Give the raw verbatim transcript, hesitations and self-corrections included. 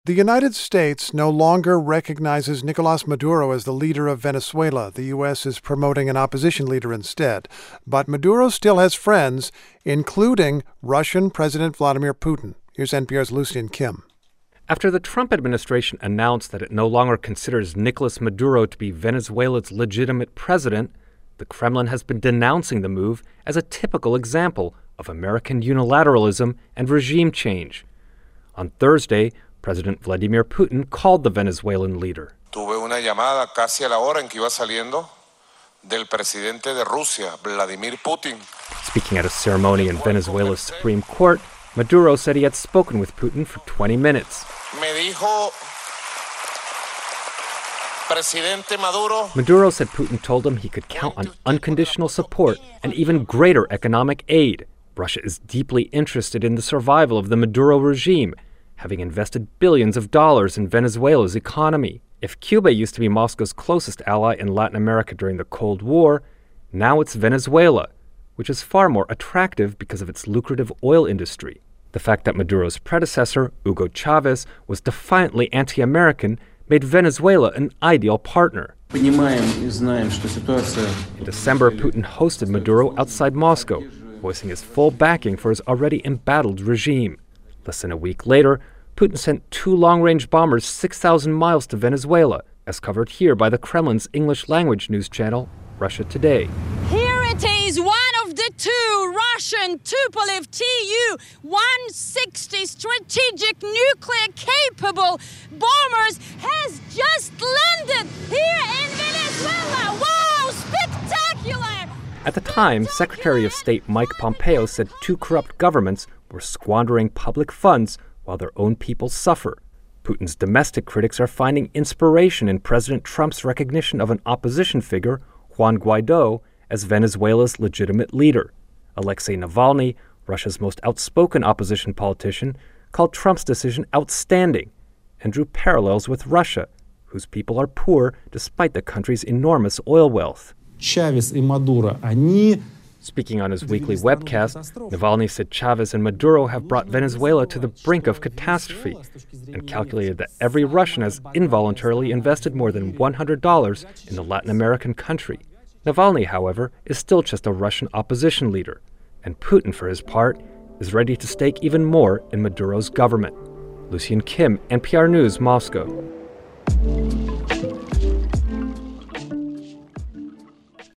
The United States no longer recognizes Nicolas Maduro as the leader of Venezuela. The U S is promoting an opposition leader instead. But Maduro still has friends, including Russian President Vladimir Putin. Here's N P R's Lucian Kim. After the Trump administration announced that it no longer considers Nicolas Maduro to be Venezuela's legitimate president, the Kremlin has been denouncing the move as a typical example of American unilateralism and regime change. On Thursday, President Vladimir Putin called the Venezuelan leader. Tuve una llamada casi a la hora en que iba saliendo del presidente de Rusia, Vladimir Putin. Speaking at a ceremony in Venezuela's Supreme Court, Maduro said he had spoken with Putin for twenty minutes. Me dijo, Presidente Maduro. Maduro said Putin told him he could count on unconditional support and even greater economic aid. Russia is deeply interested in the survival of the Maduro regime, having invested billions of dollars in Venezuela's economy. If Cuba used to be Moscow's closest ally in Latin America during the Cold War, now it's Venezuela, which is far more attractive because of its lucrative oil industry. The fact that Maduro's predecessor, Hugo Chavez, was defiantly anti-American made Venezuela an ideal partner. In December, Putin hosted Maduro outside Moscow, voicing his full backing for his already embattled regime. Less than a week later, Putin sent two long-range bombers six thousand miles to Venezuela, as covered here by the Kremlin's English-language news channel, Russia Today. Here it is, one of the two Russian Tupolev T U one sixty strategic nuclear-capable bombers has just landed here in Venezuela. Wow, spectacular! At the time, Secretary of State Mike Pompeo said two corrupt governments were squandering public funds while their own people suffer. Putin's domestic critics are finding inspiration in President Trump's recognition of an opposition figure, Juan Guaido, as Venezuela's legitimate leader. Alexei Navalny, Russia's most outspoken opposition politician, called Trump's decision outstanding and drew parallels with Russia, whose people are poor despite the country's enormous oil wealth. Chavez y Maduro, они... Speaking on his weekly webcast, Navalny said Chavez and Maduro have brought Venezuela to the brink of catastrophe and calculated that every Russian has involuntarily invested more than one hundred dollars in the Latin American country. Navalny, however, is still just a Russian opposition leader, and Putin, for his part, is ready to stake even more in Maduro's government. Lucian Kim, N P R News, Moscow.